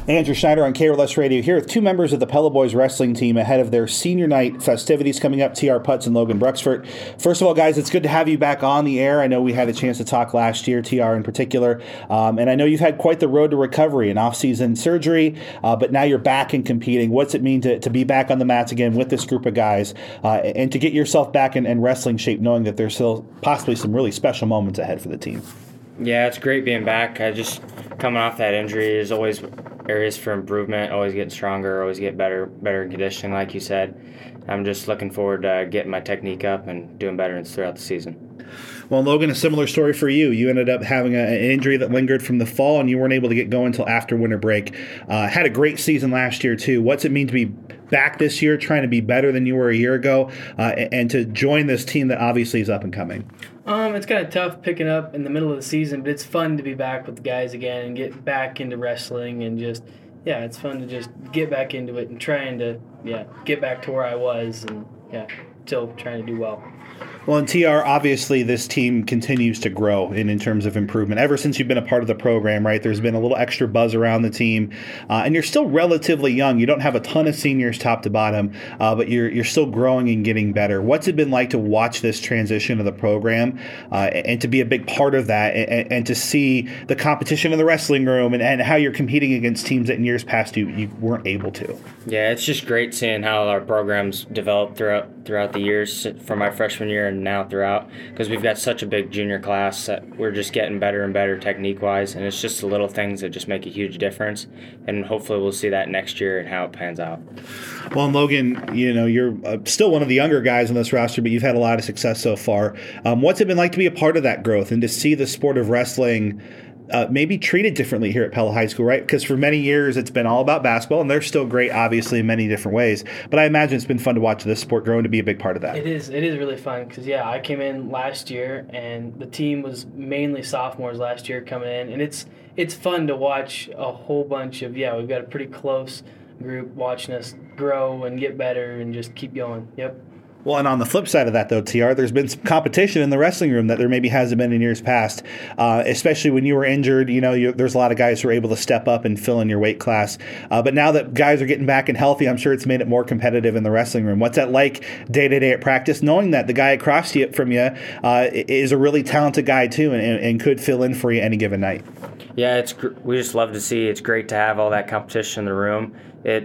Andrew Schneider on KRLS Radio here with two members of the Pella Boys wrestling team ahead of their senior night festivities coming up, TR Putz and Logan Bruxford. First of all, guys, it's good to have you back on the air. I know we had a chance to talk last year, TR in particular, and I know you've had quite the road to recovery and off-season surgery, but now you're back and competing. What's it mean to be back on the mats again with this group of guys and to get yourself back in wrestling shape, knowing that there's still possibly some really special moments ahead for the team? Yeah, it's great being back. I just coming off that injury, there's always areas for improvement, always getting stronger, always get better in conditioning, like you said. I'm just looking forward to getting my technique up and doing better throughout the season. Well, Logan, a similar story for you. You ended up having an injury that lingered from the fall, and you weren't able to get going until after winter break. Had a great season last year, too. What's it mean to be back this year, trying to be better than you were a year ago, and to join this team that obviously is up and coming? It's kind of tough picking up in the middle of the season, but it's fun to be back with the guys again and get back into wrestling and just, it's fun to just get back into it and trying to, get back to where I was and, still trying to do well. Well, in TR, obviously this team continues to grow in terms of improvement. Ever since you've been a part of the program, right, there's been a little extra buzz around the team. And you're still relatively young. You don't have a ton of seniors top to bottom, but you're still growing and getting better. What's it been like to watch this transition of the program and to be a big part of that and to see the competition in the wrestling room and how you're competing against teams that in years past you weren't able to? Yeah, it's just great seeing how our programs developed throughout the years from my freshman year and now throughout, because we've got such a big junior class that we're just getting better and better technique-wise, and it's just the little things that just make a huge difference, and hopefully we'll see that next year and how it pans out. Well, and Logan, you're still one of the younger guys on this roster, but you've had a lot of success so far. What's it been like to be a part of that growth and to see the sport of wrestling maybe treated differently here at Pella High School, right? Because for many years it's been all about basketball, and they're still great, obviously, in many different ways. But I imagine it's been fun to watch this sport grow and to be a big part of that. It is really fun because, I came in last year, and the team was mainly sophomores last year coming in, and it's fun to watch a whole bunch of, we've got a pretty close group watching us grow and get better and just keep going. Yep. Well, and on the flip side of that, though, TR, there's been some competition in the wrestling room that there maybe hasn't been in years past, especially when you were injured. There's a lot of guys who are able to step up and fill in your weight class. But now that guys are getting back and healthy, I'm sure it's made it more competitive in the wrestling room. What's that like day-to-day at practice, knowing that the guy across from you is a really talented guy, too, and could fill in for you any given night? Yeah, we just love to see. It's great to have all that competition in the room.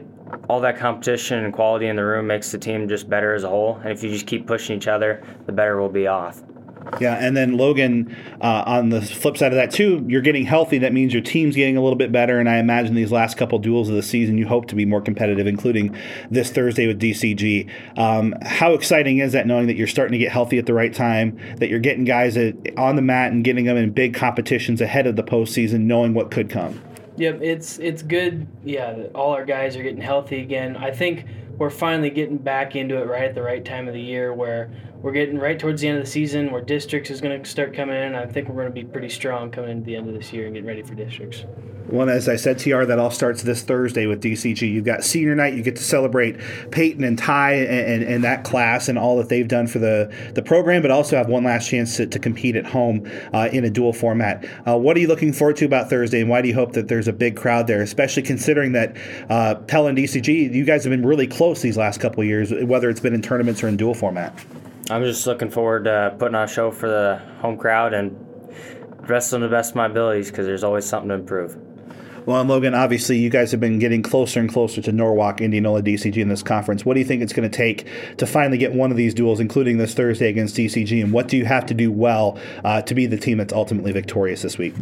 All that competition and quality in the room makes the team just better as a whole. And if you just keep pushing each other, the better we'll be off. Yeah, and then Logan, on the flip side of that too, you're getting healthy. That means your team's getting a little bit better, and I imagine these last couple duels of the season, you hope to be more competitive, including this Thursday with DCG. How exciting is that, knowing that you're starting to get healthy at the right time, that you're getting guys on the mat and getting them in big competitions ahead of the postseason, knowing what could come? Yep, it's good. That all our guys are getting healthy again. I think we're finally getting back into it right at the right time of the year, where we're getting right towards the end of the season, where districts is going to start coming in. I think we're going to be pretty strong coming into the end of this year and getting ready for districts. Well, as I said, TR, that all starts this Thursday with DCG. You've got senior night. You get to celebrate Peyton and Ty and that class and all that they've done for the program, but also have one last chance to compete at home in a dual format. What are you looking forward to about Thursday, and why do you hope that there's a big crowd there, especially considering that Pella and DCG, you guys have been really close these last couple of years, whether it's been in tournaments or in dual format? I'm just looking forward to putting on a show for the home crowd and wrestling to the best of my abilities, because there's always something to improve. Well, and Logan, obviously you guys have been getting closer and closer to Norwalk, Indianola, DCG in this conference. What do you think it's going to take to finally get one of these duels, including this Thursday against DCG, and what do you have to do well to be the team that's ultimately victorious this week?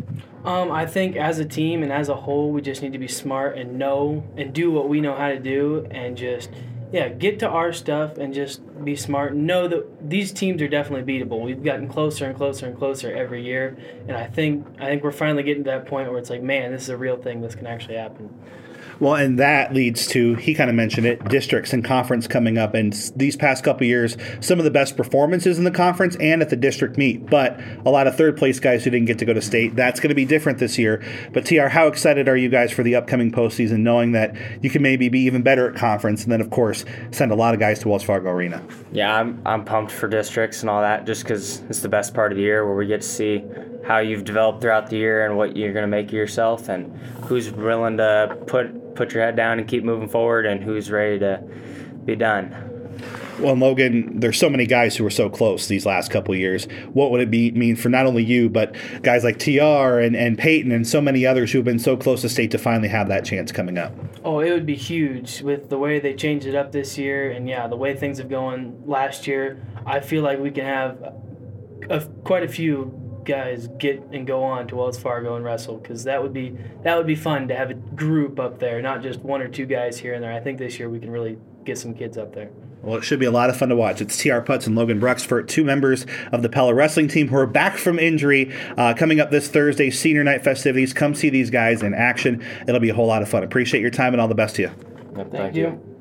I think as a team and as a whole, we just need to be smart and know and do what we know how to do, and just get to our stuff and just be smart and know that these teams are definitely beatable. We've gotten closer and closer and closer every year, and I think we're finally getting to that point where it's like, man, this is a real thing. This can actually happen. Well, and that leads to, he kind of mentioned it, districts and conference coming up. And these past couple of years, some of the best performances in the conference and at the district meet. But a lot of third-place guys who didn't get to go to state. That's going to be different this year. But, TR, how excited are you guys for the upcoming postseason, knowing that you can maybe be even better at conference and then, of course, send a lot of guys to Wells Fargo Arena? Yeah, I'm pumped for districts and all that just because it's the best part of the year where we get to see how you've developed throughout the year and what you're going to make of yourself and who's willing to put your head down and keep moving forward and who's ready to be done. Well, Logan, there's so many guys who were so close these last couple of years. What would it mean for not only you, but guys like TR and Peyton and so many others who have been so close to state to finally have that chance coming up? Oh, it would be huge with the way they changed it up this year, and the way things have gone last year. I feel like we can have quite a few guys get and go on to Wells Fargo and wrestle, because that would be fun to have a group up there, not just one or two guys here and there. I think this year we can really get some kids up there. Well, it should be a lot of fun to watch. It's TR Putz and Logan Bruxford, two members of the Pella wrestling team who are back from injury, coming up this Thursday, senior night festivities. Come see these guys in action. It'll be a whole lot of fun. Appreciate your time and all the best to you. Yep, Thank you.